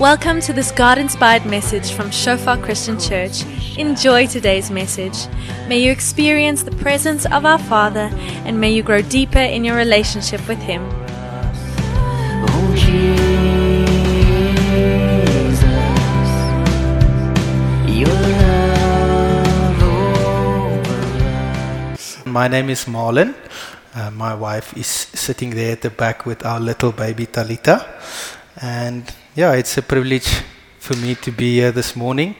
Welcome to this God-inspired message from Shofar Christian Church. Enjoy today's message. May you experience the presence of our Father, and may you grow deeper in your relationship with Him. Oh, Jesus, your love over us. My name is Marlon. My wife is sitting there at the back with our little baby Talita. And yeah, it's a privilege for me to be here this morning.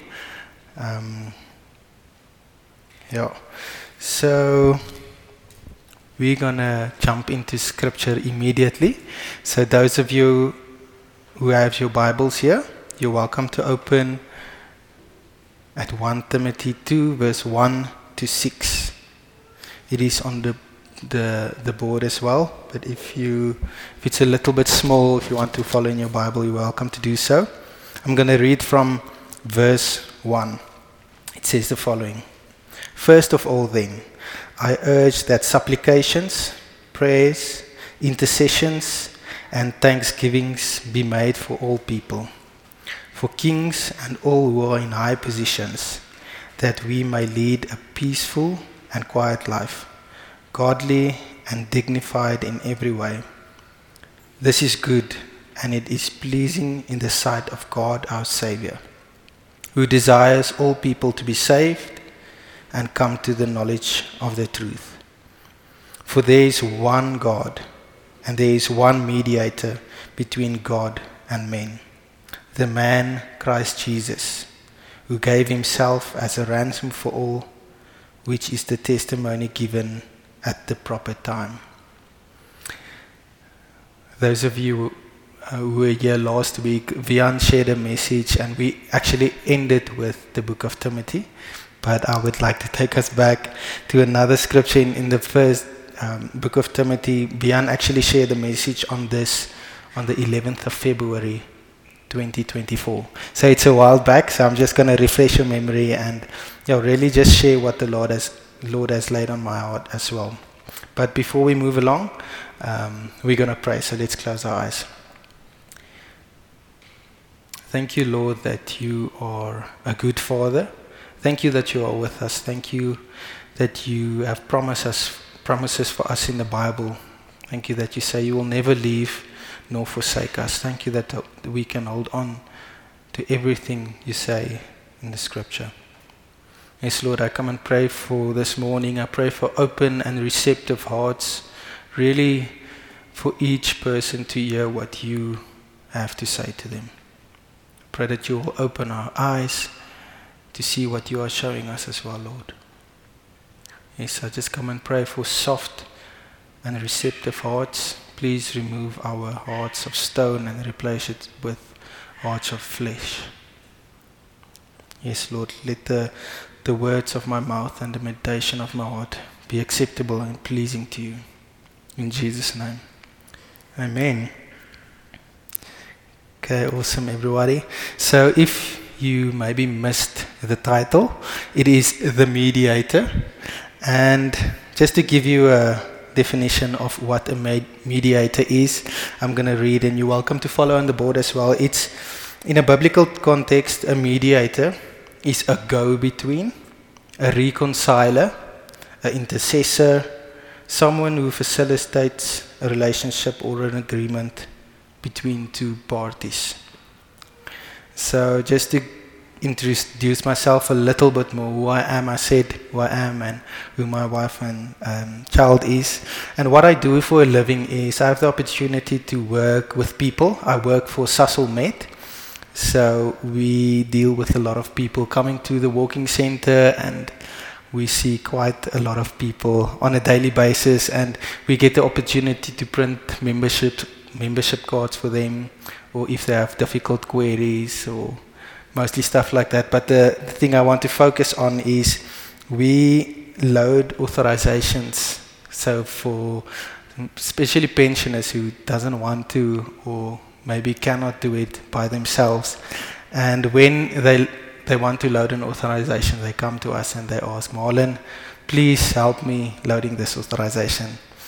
So we're gonna jump into scripture immediately. So those of you who have your Bibles here, you're welcome to open at 1 Timothy 2 verse 1 to 6. It is on the board as well, but if it's a little bit small, if you want to follow in your Bible, you're welcome to do so. I'm going to read from verse 1. It says the following: First of all then, I urge that supplications, prayers, intercessions, and thanksgivings be made for all people, for kings and all who are in high positions, that we may lead a peaceful and quiet life, godly and dignified in every way. This is good, and it is pleasing in the sight of God our Savior, who desires all people to be saved and come to the knowledge of the truth. For there is one God, and there is one mediator between God and men, the man Christ Jesus, who gave himself as a ransom for all, which is the testimony given at the proper time. Those of you who were here last week, Vian shared a message and we actually ended with the book of Timothy, but I would like to take us back to another scripture in the first book of Timothy. Vian actually shared a message on this on the 11th of February 2024. So it's a while back, so I'm just going to refresh your memory and really just share what the Lord has laid on my heart as well. But before we move along, we're going to pray. So let's close our eyes. Thank you, Lord, that you are a good Father. Thank you that you are with us. Thank you that you have promises for us in the Bible. Thank you that you say you will never leave nor forsake us. Thank you that we can hold on to everything you say in the scripture. Yes, Lord, I come and pray for this morning. I pray for open and receptive hearts, really for each person to hear what you have to say to them. I pray that you will open our eyes to see what you are showing us as well, Lord. Yes, I just come and pray for soft and receptive hearts. Please remove our hearts of stone and replace it with hearts of flesh. Yes, Lord, let the words of my mouth and the meditation of my heart be acceptable and pleasing to you. In Jesus' name. Amen. Okay, awesome everybody. So if you maybe missed the title, it is The Mediator. And just to give you a definition of what a mediator is, I'm going to read, and you're welcome to follow on the board as well. It's, in a biblical context, a mediator is a go-between, a reconciler, an intercessor, someone who facilitates a relationship or an agreement between two parties. So just to introduce myself a little bit more, who I am, I said who I am and who my wife and child is. And what I do for a living is I have the opportunity to work with people. I work for Sasol Med. So we deal with a lot of people coming to the walking center, and we see quite a lot of people on a daily basis, and we get the opportunity to print membership cards for them, or if they have difficult queries, or mostly stuff like that. But the thing I want to focus on is we load authorizations. So for especially pensioners who doesn't want to or maybe cannot do it by themselves, and when they want to load an authorization, they come to us and they ask, Marlon, please help me loading this authorization.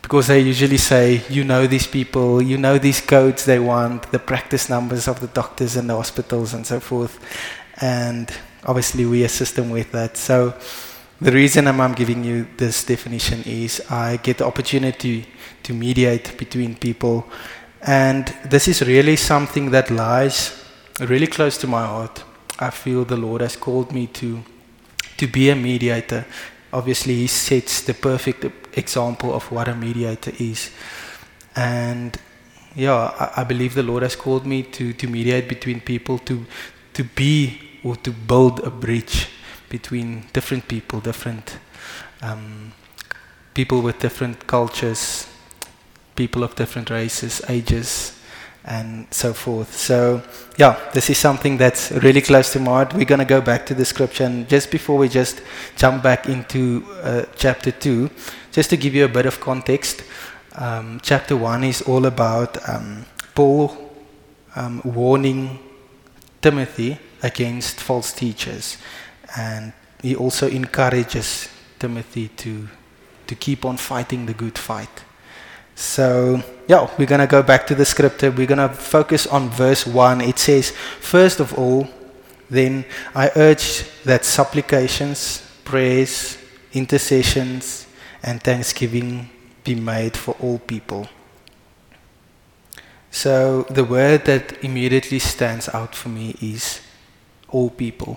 because they usually say, you know these people, you know these codes they want, the practice numbers of the doctors and the hospitals and so forth. And obviously we assist them with that. So the reason I'm giving you this definition is I get the opportunity to mediate between people. And this is really something that lies really close to my heart. I feel the Lord has called me to be a mediator. Obviously, He sets the perfect example of what a mediator is. And yeah, I believe the Lord has called me to mediate between people, to be or to build a bridge between different people, different people with different cultures, people of different races, ages, and so forth. So, yeah, this is something that's really close to my heart. We're going to go back to the scripture, and just before we just jump back into chapter 2, just to give you a bit of context, chapter 1 is all about Paul warning Timothy against false teachers, and he also encourages Timothy to keep on fighting the good fight. So, yeah, we're going to go back to the scripture. We're going to focus on verse 1. It says, "First of all, then I urge that supplications, prayers, intercessions, and thanksgiving be made for all people." So, the word that immediately stands out for me is all people.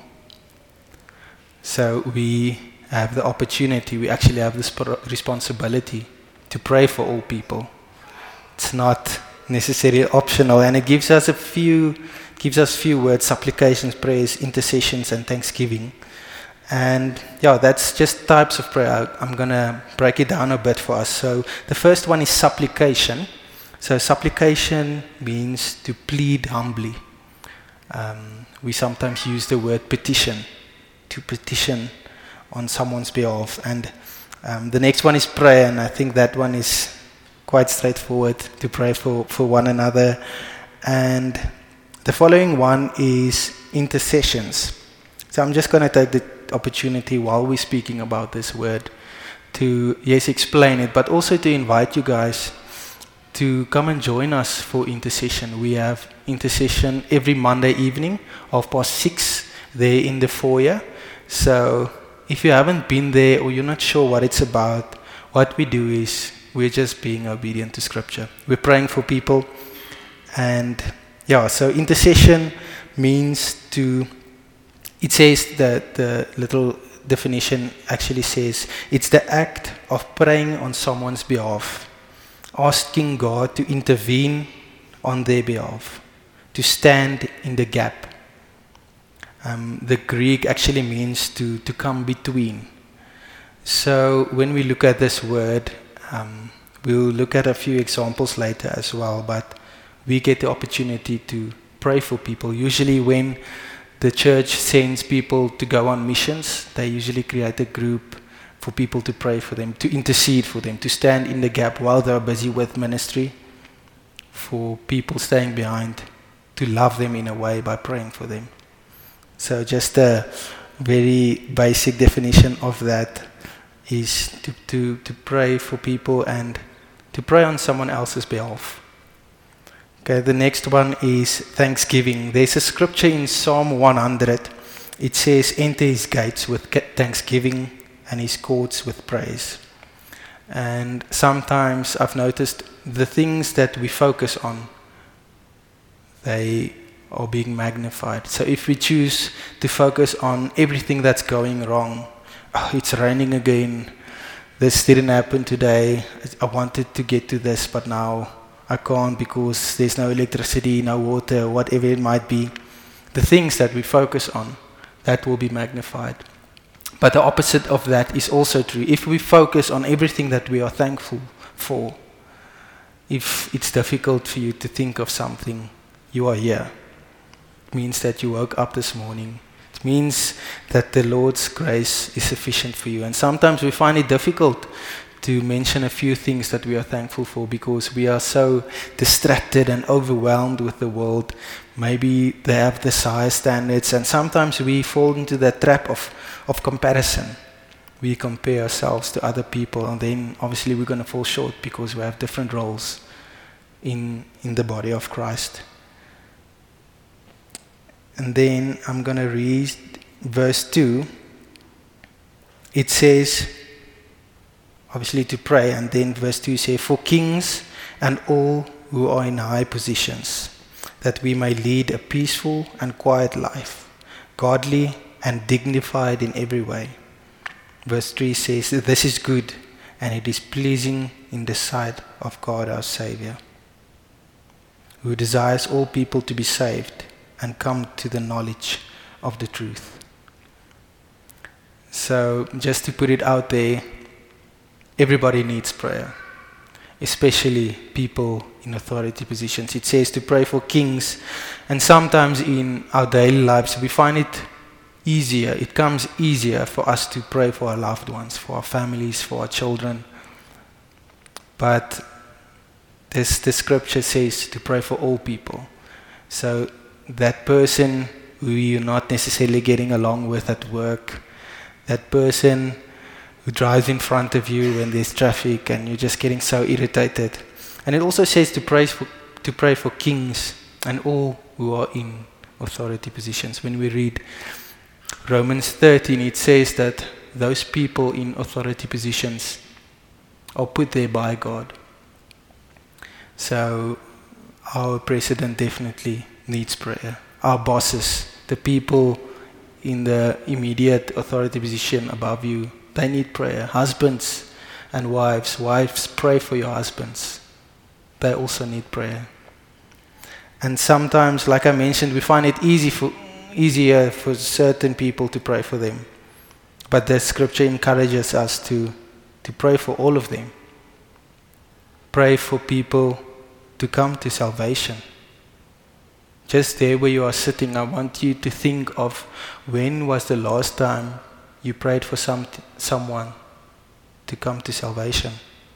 So, we have the opportunity, we actually have this responsibility to pray for all people. It's not necessarily optional, and it gives us few words: supplications, prayers, intercessions, and thanksgiving. And yeah, that's just types of prayer. I'm gonna break it down a bit for us. So the first one is supplication. So supplication means to plead humbly. We sometimes use the word petition, to petition on someone's behalf. And the next one is prayer, and I think that one is quite straightforward, to pray for one another. And the following one is intercessions. So I'm just going to take the opportunity while we're speaking about this word to, yes, explain it, but also to invite you guys to come and join us for intercession. We have intercession every Monday evening, 6:30 there in the foyer. So if you haven't been there or you're not sure what it's about, what we do is we're just being obedient to Scripture. We're praying for people. And yeah, so intercession means to, it says that the little definition actually says it's the act of praying on someone's behalf, asking God to intervene on their behalf, to stand in the gap. The Greek actually means to come between. So when we look at this word, we'll look at a few examples later as well, but we get the opportunity to pray for people. Usually when the church sends people to go on missions, they usually create a group for people to pray for them, to intercede for them, to stand in the gap while they're busy with ministry, for people staying behind, to love them in a way by praying for them. So just a very basic definition of that is to pray for people and to pray on someone else's behalf. Okay, the next one is thanksgiving. There's a scripture in Psalm 100. It says, "Enter his gates with thanksgiving and his courts with praise." And sometimes I've noticed the things that we focus on, they are being magnified. So if we choose to focus on everything that's going wrong, it's raining again, this didn't happen today, I wanted to get to this but now I can't because there's no electricity, no water, whatever it might be. The things that we focus on, that will be magnified. But the opposite of that is also true. If we focus on everything that we are thankful for, if it's difficult for you to think of something, you are here. It means that you woke up this morning. It means that the Lord's grace is sufficient for you. And sometimes we find it difficult to mention a few things that we are thankful for because we are so distracted and overwhelmed with the world. Maybe they have this higher standards, and sometimes we fall into that trap of comparison. we compare ourselves to other people, and then obviously we're going to fall short because we have different roles in the body of Christ. And then I'm going to read verse 2. It says, obviously to pray, and then verse 2 says, for kings and all who are in high positions, that we may lead a peaceful and quiet life, godly and dignified in every way. Verse 3 says, this is good, and it is pleasing in the sight of God our Savior, who desires all people to be saved and come to the knowledge of the truth. So, just to put it out there, everybody needs prayer, especially people in authority positions. It says to pray for kings, and sometimes in our daily lives we find it easier, it comes easier for us to pray for our loved ones, for our families, for our children. But the scripture says to pray for all people. So that person who you're not necessarily getting along with at work, that person who drives in front of you when there's traffic and you're just getting so irritated. And it also says to pray for kings and all who are in authority positions. When we read Romans 13, it says that those people in authority positions are put there by God. So our president definitely needs prayer. Our bosses, the people in the immediate authority position above you, they need prayer. Husbands and wives, pray for your husbands. They also need prayer. And sometimes, like I mentioned, we find it easier for certain people to pray for them. But the scripture encourages us to pray for all of them. Pray for people to come to salvation. Just there where you are sitting, I want you to think of when was the last time you prayed for someone to come to salvation.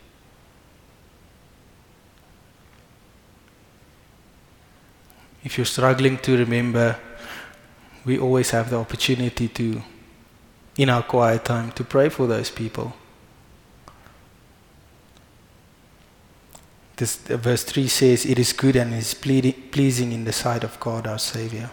If you're struggling to remember, we always have the opportunity to, in our quiet time, to pray for those people. Verse 3 says, it is good and is pleasing in the sight of God our Savior.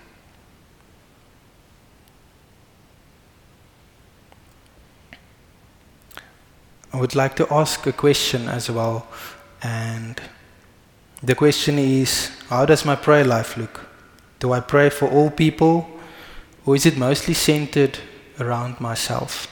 I would like to ask a question as well, and the question is, how does my prayer life look? Do I pray for all people, or is it mostly centered around myself?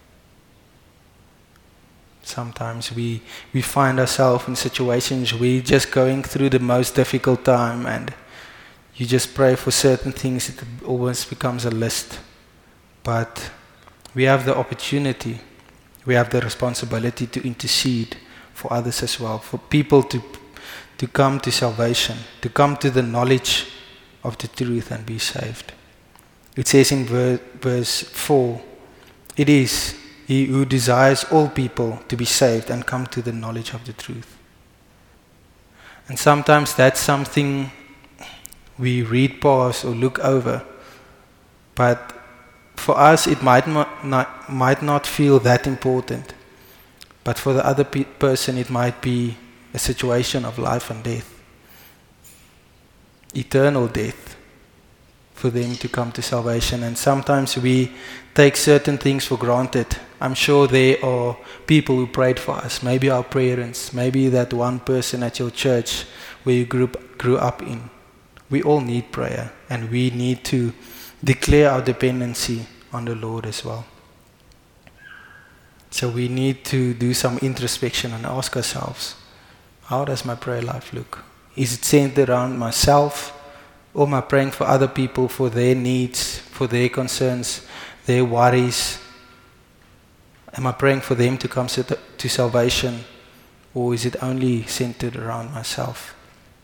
Sometimes we find ourselves in situations we're just going through the most difficult time, and you just pray for certain things. It always becomes a list. But we have the opportunity, we have the responsibility to intercede for others as well, for people to come to salvation, to come to the knowledge of the truth and be saved. It says in verse 4, it is He who desires all people to be saved and come to the knowledge of the truth. And sometimes that's something we read past or look over, but for us it might not feel that important, but for the other person it might be a situation of life and death, eternal death, for them to come to salvation. And sometimes we take certain things for granted. I'm sure there are people who prayed for us, maybe our parents, maybe that one person at your church where you grew up in. We all need prayer, and we need to declare our dependency on the Lord as well. So we need to do some introspection and ask ourselves, how does my prayer life look? Is it centered around myself, or am I praying for other people, for their needs, for their concerns, their worries? Am I praying for them to come to salvation, or is it only centered around myself?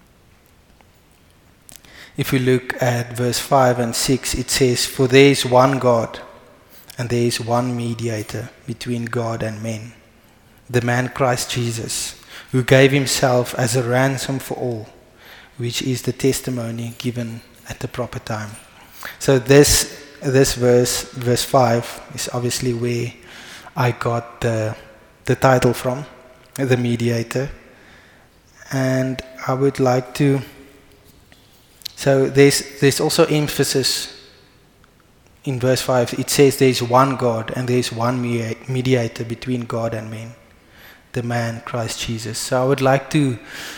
If we look at verse 5 and 6, it says, for there is one God, and there is one mediator between God and men, the man Christ Jesus, who gave himself as a ransom for all, which is the testimony given at the proper time. So this verse 5, is obviously where I got the title from, the mediator. And I would like to, so there's also emphasis in verse 5. It says there's one God and there's one mediator between God and men, the man Christ Jesus. So I would like to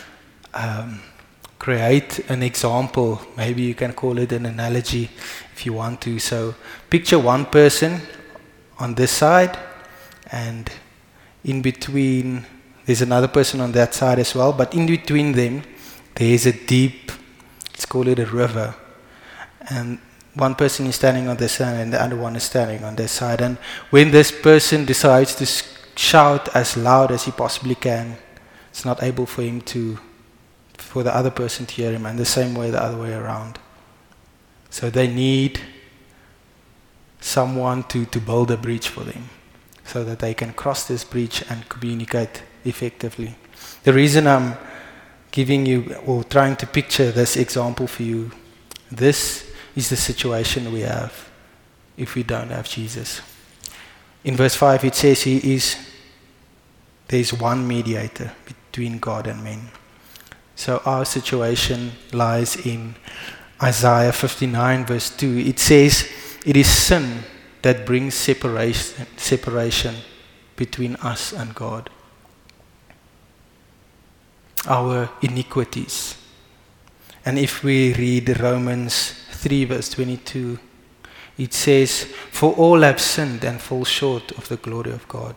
create an example. Maybe you can call it an analogy if you want to. So picture one person on this side, and in between there's another person on that side as well, but in between them there's a deep, let's call it a river, and one person is standing on this side and the other one is standing on this side. And when this person decides to shout as loud as he possibly can, it's not able for the other person to hear him, and the same way the other way around. So they need someone to build a bridge for them so that they can cross this bridge and communicate effectively. The reason I'm giving you or trying to picture this example for you, this is the situation we have if we don't have Jesus. In verse 5 it says there's one mediator between God and men. So our situation lies in Isaiah 59 verse 2. It says, it is sin that brings separation between us and God. Our iniquities. And if we read Romans 3 verse 22, it says, for all have sinned and fall short of the glory of God.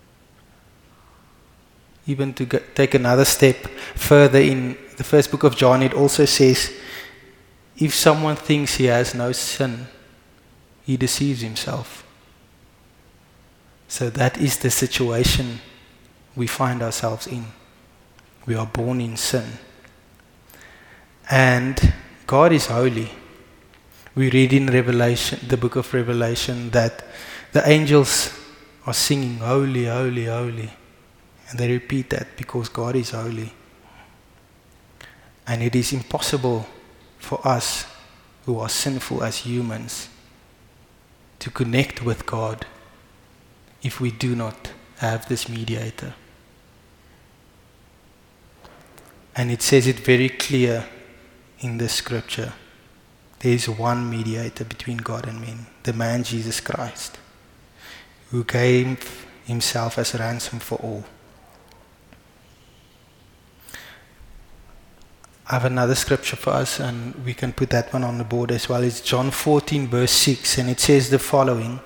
Even to take another step further, in the first book of John, it also says, if someone thinks he has no sin, he deceives himself. So that is the situation we find ourselves in. We are born in sin. And God is holy. We read in Revelation, the book of Revelation, that the angels are singing, holy, holy, holy. And they repeat that because God is holy. And it is impossible for us who are sinful as humans to connect with God if we do not have this mediator. And it says it very clear in the scripture. There is one mediator between God and men, the man Jesus Christ, who gave himself as a ransom for all. I have another scripture for us, and we can put that one on the board as well. It's John 14 verse 6, and it says the following.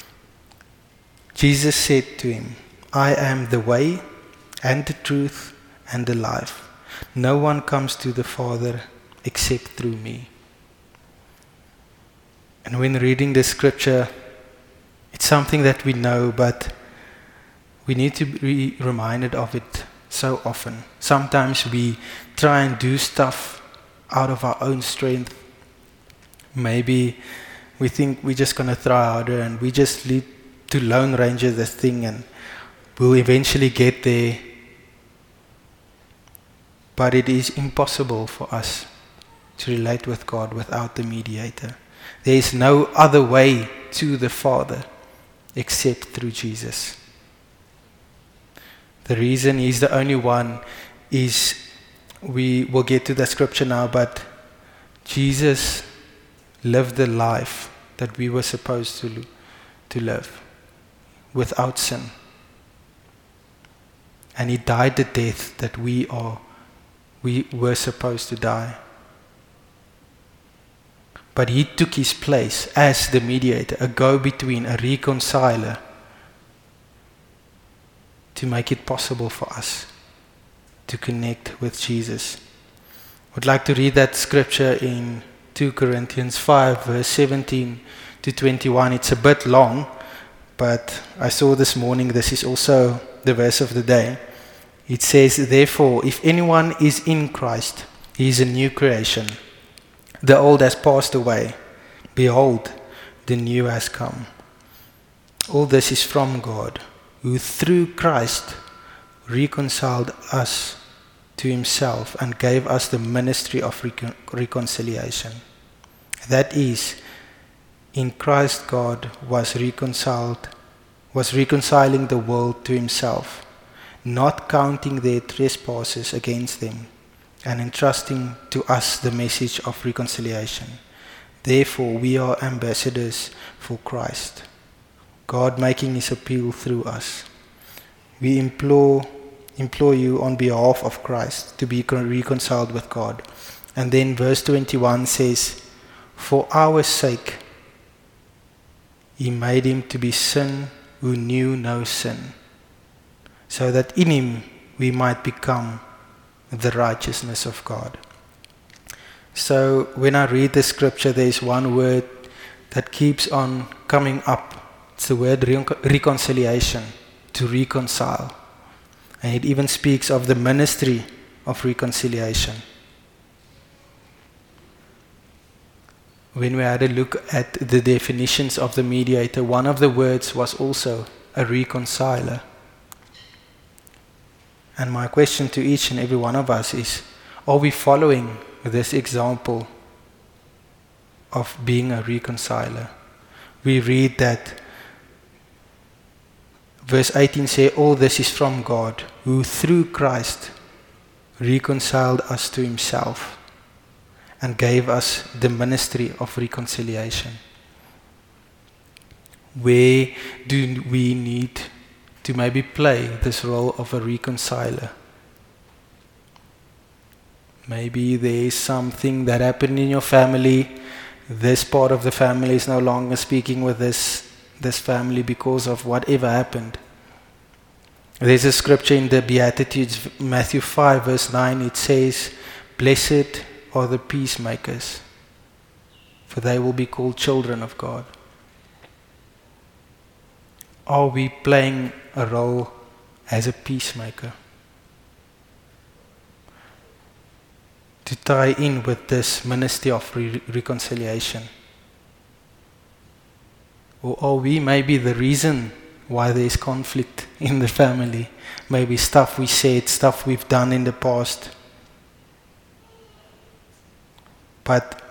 Jesus said to him, I am the way and the truth and the life. No one comes to the Father except through me. And when reading this scripture, it's something that we know, but we need to be reminded of it so often. Sometimes we try and do stuff out of our own strength. Maybe we think we're just going to try harder and we just lead to Lone Ranger this thing and we'll eventually get there. But it is impossible for us to relate with God without the mediator. There is no other way to the Father except through Jesus. The reason he's the only one is, we will get to the scripture now, but Jesus lived the life that we were supposed to live without sin. And he died the death that we were supposed to die. But he took his place as the mediator, a go-between, a reconciler, to make it possible for us to connect with Jesus. I would like to read that scripture in 2 Corinthians 5 verse 17 to 21. It's a bit long, but I saw this morning this is also the verse of the day. It says, therefore, if anyone is in Christ, he is a new creation. The old has passed away. Behold, the new has come. All this is from God, who through Christ reconciled us to himself and gave us the ministry of reconciliation. That is, in Christ God was reconciled was reconciling the world to himself, not counting their trespasses against them, and entrusting to us the message of reconciliation. Therefore, we are ambassadors for Christ, God making his appeal through us. We implore you on behalf of Christ to be reconciled with God. And then verse 21 says, for our sake, he made him to be sin who knew no sin, so that in him we might become the righteousness of God. So when I read the scripture, there is one word that keeps on coming up. It's the word reconciliation, to reconcile. And it even speaks of the ministry of reconciliation. When we had a look at the definitions of the mediator, one of the words was also a reconciler. And my question to each and every one of us is, are we following this example of being a reconciler? We read that verse 18 says, all this is from God, who through Christ reconciled us to himself and gave us the ministry of reconciliation. Where do we need to maybe play this role of a reconciler? Maybe there is something that happened in your family. This part of the family is no longer speaking with this family because of whatever happened. There's a scripture in the Beatitudes, Matthew 5 verse 9, it says, blessed are the peacemakers, for they will be called children of God. Are we playing a role as a peacemaker? To tie in with this ministry of reconciliation? Or are we maybe the reason why there is conflict in the family? Maybe stuff we said, stuff we've done in the past. But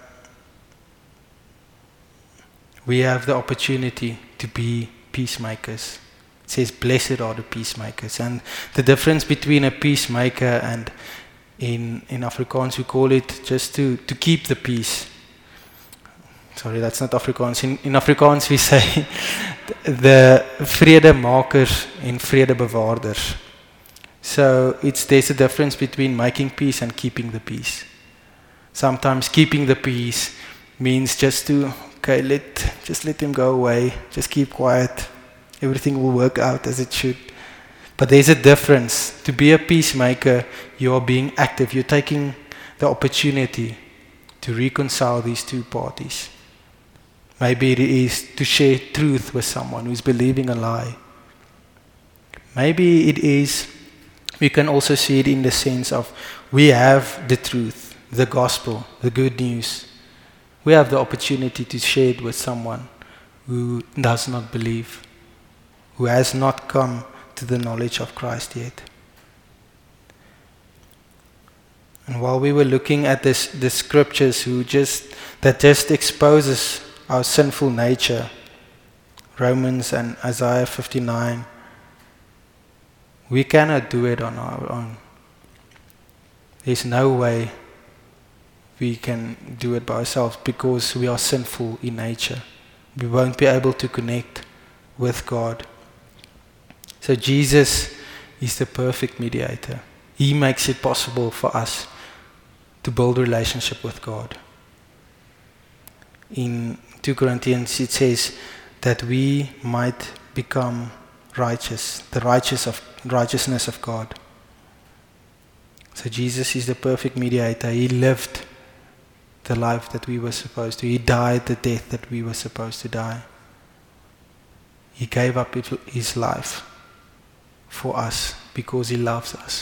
we have the opportunity to be peacemakers. It says, blessed are the peacemakers. And the difference between a peacemaker and in Afrikaans we call it just to keep the peace. Sorry, that's not Afrikaans. In Afrikaans we say the vredemakers en vredebewaarders. So there's a difference between making peace and keeping the peace. Sometimes keeping the peace means just to, let him go away, just keep quiet, everything will work out as it should. But there's a difference. To be a peacemaker, you are being active, you're taking the opportunity to reconcile these two parties. Maybe it is to share truth with someone who's believing a lie. Maybe it is, we can also see it in the sense of we have the truth, the gospel, the good news. We have the opportunity to share it with someone who does not believe, who has not come to the knowledge of Christ yet. And while we were looking at the scriptures that just exposes our sinful nature, Romans and Isaiah 59, we cannot do it on our own. There's no way we can do it by ourselves because we are sinful in nature. We won't be able to connect with God. So Jesus is the perfect mediator. He makes it possible for us to build a relationship with God. In 2 Corinthians it says that we might become righteous, the righteousness of God. So Jesus is the perfect mediator. He lived the life that we were supposed to. He died the death that we were supposed to die. He gave up his life for us because he loves us.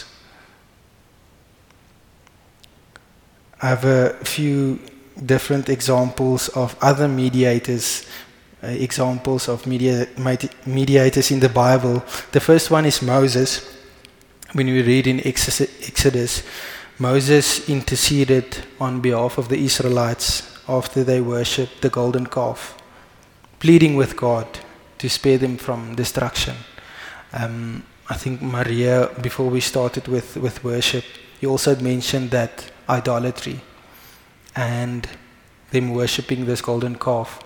I have a few different examples of other mediators, examples of mediators in the Bible. The first one is Moses. When we read in Exodus, Moses interceded on behalf of the Israelites after they worshipped the golden calf, pleading with God to spare them from destruction. I think Maria, before we started with worship, he also mentioned that idolatry and them worshipping this golden calf.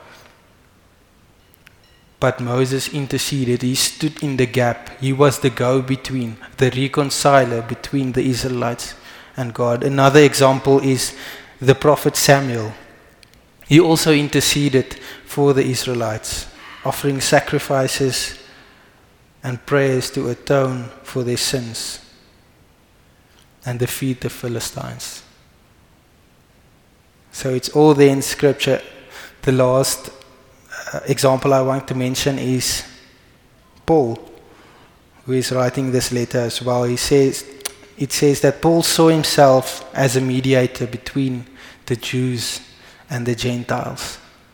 But Moses interceded. He stood in the gap. He was the go-between, the reconciler between the Israelites and God. Another example is the prophet Samuel. He also interceded for the Israelites, offering sacrifices and prayers to atone for their sins and defeat the Philistines. So it's all there in Scripture. The last example I want to mention is Paul, who is writing this letter as well. It says that Paul saw himself as a mediator between the Jews and the Gentiles.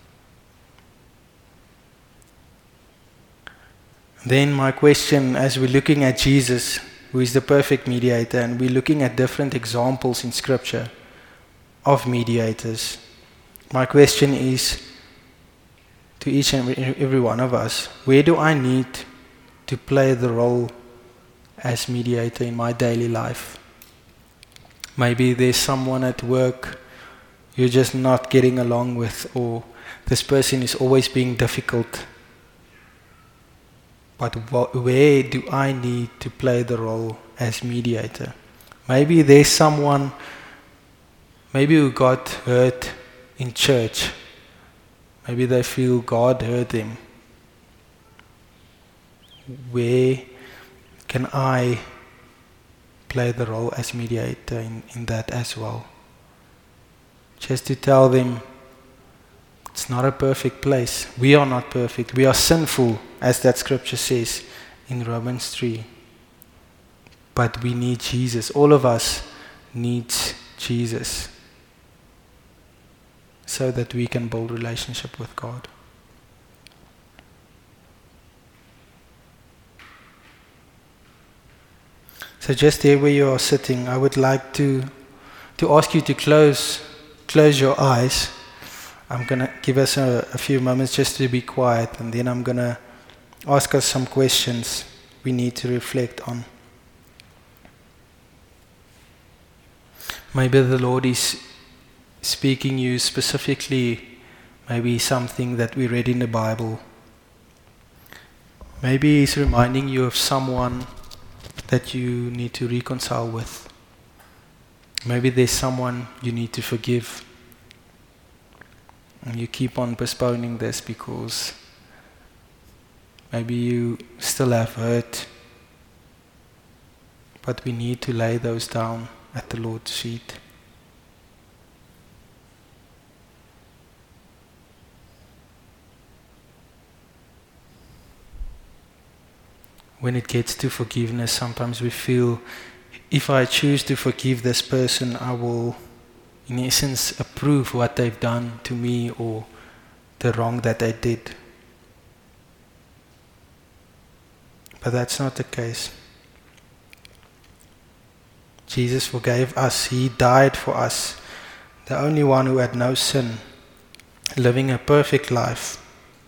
Then my question, as we're looking at Jesus, who is the perfect mediator, and we're looking at different examples in Scripture of mediators, my question is to each and every one of us, where do I need to play the role as mediator in my daily life? Maybe there's someone at work you're just not getting along with, or this person is always being difficult. But where do I need to play the role as mediator? Maybe there's someone, maybe who got hurt in church. Maybe they feel God hurt them. Where can I play the role as mediator in that as well? Just to tell them, it's not a perfect place. We are not perfect. We are sinful, as that scripture says in Romans 3. But we need Jesus. All of us need Jesus, so that we can build relationship with God. So just there where you are sitting, I would like to ask you to close your eyes. I'm going to give us a few moments just to be quiet, and then I'm going to ask us some questions we need to reflect on. Maybe the Lord is speaking you specifically, maybe something that we read in the Bible. Maybe He's reminding you of someone that you need to reconcile with. Maybe there's someone you need to forgive. And you keep on postponing this because maybe you still have hurt. But we need to lay those down at the Lord's feet. When it gets to forgiveness, sometimes we feel, if I choose to forgive this person, I will, in essence, approve what they've done to me or the wrong that I did. But that's not the case. Jesus forgave us. He died for us. The only one who had no sin, living a perfect life.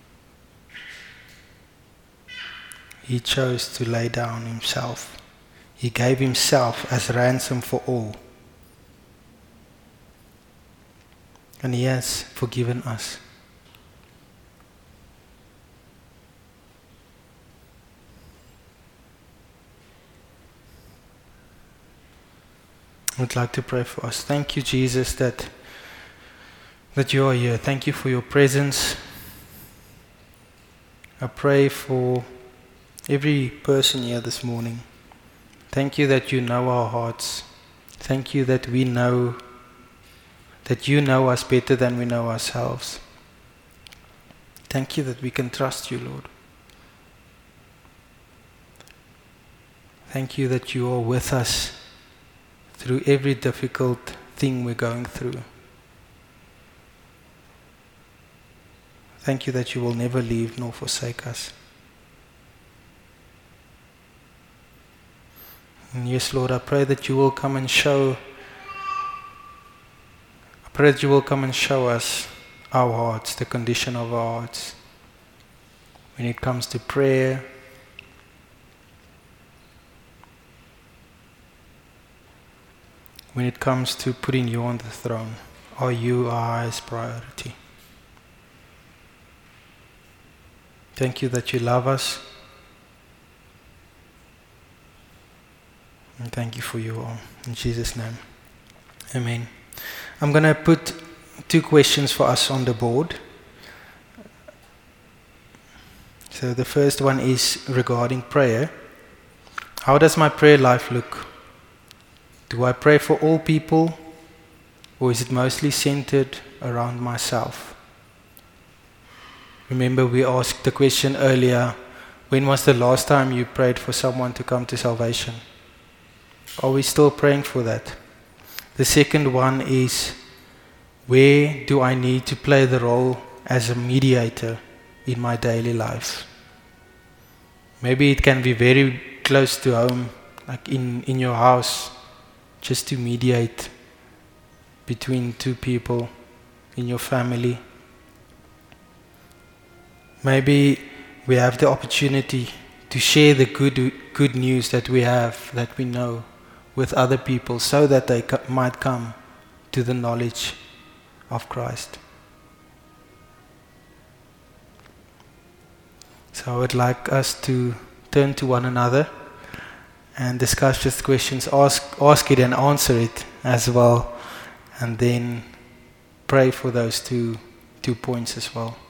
He chose to lay down Himself. He gave Himself as ransom for all. And He has forgiven us. I would like to pray for us. Thank you, Jesus, that you are here. Thank you for your presence. I pray for every person here this morning. Thank you that you know our hearts. Thank you that we know that you know us better than we know ourselves. Thank you that we can trust you, Lord. Thank you that you are with us through every difficult thing we're going through. Thank you that you will never leave nor forsake us. And yes, Lord, I pray that you will come and show us our hearts, the condition of our hearts. when it comes to prayer, when it comes to putting you on the throne? Are you our highest priority? Thank you that you love us. And thank you for you all. In Jesus' name. Amen. I'm going to put 2 questions for us on the board. So the first one is regarding prayer. How does my prayer life look? Do I pray for all people, or is it mostly centered around myself? Remember, we asked the question earlier, when was the last time you prayed for someone to come to salvation? Are we still praying for that? The second one is, where do I need to play the role as a mediator in my daily life? Maybe it can be very close to home, like in your house, just to mediate between 2 people in your family. Maybe we have the opportunity to share the good news that we have, that we know, with other people, so that they might come to the knowledge of Christ. So I would like us to turn to one another and discuss just questions, ask it and answer it as well, and then pray for those two points as well.